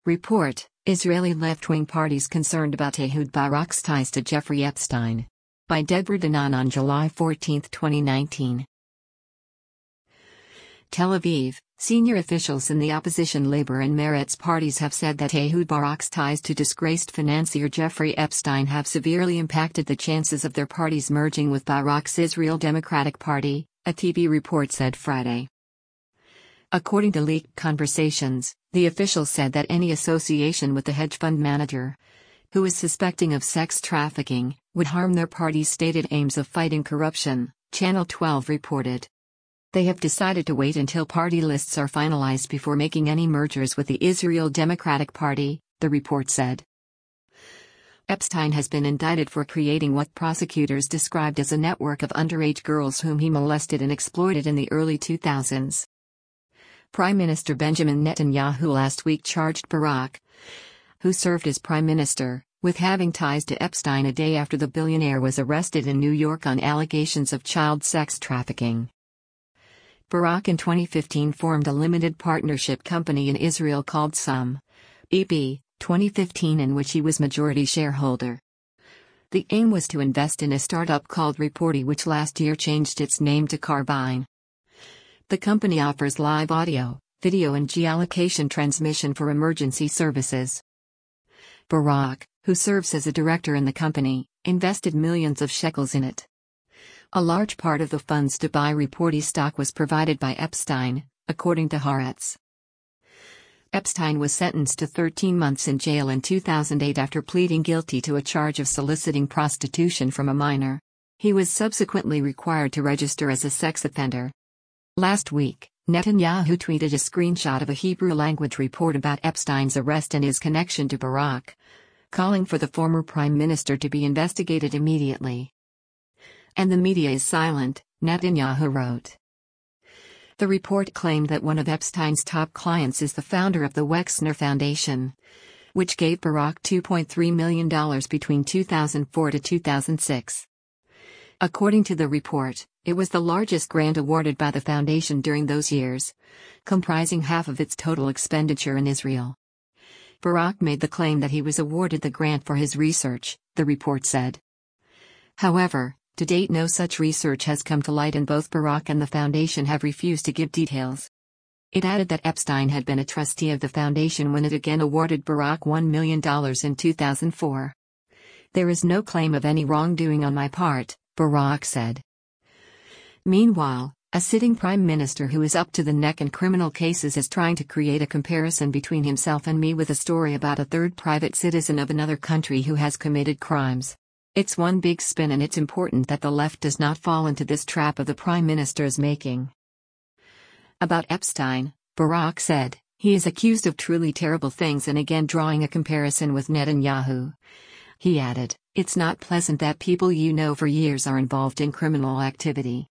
Report: Israeli left-wing parties concerned about Ehud Barak's ties to Jeffrey Epstein. By Deborah Danan on July 14, 2019. Tel Aviv, senior officials in the opposition Labor and Meretz parties have said that Ehud Barak's ties to disgraced financier Jeffrey Epstein have severely impacted the chances of their parties merging with Barak's Israel Democratic Party, a TV report said Friday. According to leaked conversations, the official said that any association with the hedge fund manager, who is suspecting of sex trafficking, would harm their party's stated aims of fighting corruption, Channel 12 reported. They have decided to wait until party lists are finalized before making any mergers with the Israel Democratic Party, the report said. Epstein has been indicted for creating what prosecutors described as a network of underage girls whom he molested and exploited in the early 2000s. Prime Minister Benjamin Netanyahu last week charged Barak, who served as prime minister, with having ties to Epstein a day after the billionaire was arrested in New York on allegations of child sex trafficking. Barak in 2015 formed a limited partnership company in Israel called Sum EP 2015, in which he was majority shareholder. The aim was to invest in a startup called Reporty, which last year changed its name to Carbine. The company offers live audio, video and geolocation transmission for emergency services. Barak, who serves as a director in the company, invested millions of shekels in it. A large part of the funds to buy Reporty stock was provided by Epstein, according to Haaretz. Epstein was sentenced to 13 months in jail in 2008 after pleading guilty to a charge of soliciting prostitution from a minor. He was subsequently required to register as a sex offender. Last week, Netanyahu tweeted a screenshot of a Hebrew-language report about Epstein's arrest and his connection to Barak, calling for the former prime minister to be investigated immediately. And the media is silent, Netanyahu wrote. The report claimed that one of Epstein's top clients is the founder of the Wexner Foundation, which gave Barak $2.3 million between 2004 to 2006. According to the report, it was the largest grant awarded by the foundation during those years, comprising half of its total expenditure in Israel. Barak made the claim that he was awarded the grant for his research, the report said. However, to date no such research has come to light, and both Barak and the foundation have refused to give details. It added that Epstein had been a trustee of the foundation when it again awarded Barak $1 million in 2004. There is no claim of any wrongdoing on my part, Barak said. Meanwhile, a sitting prime minister who is up to the neck in criminal cases is trying to create a comparison between himself and me with a story about a third private citizen of another country who has committed crimes. It's one big spin, and it's important that the left does not fall into this trap of the prime minister's making. About Epstein, Barak said, he is accused of truly terrible things, and again drawing a comparison with Netanyahu. He added, it's not pleasant that people you know for years are involved in criminal activity.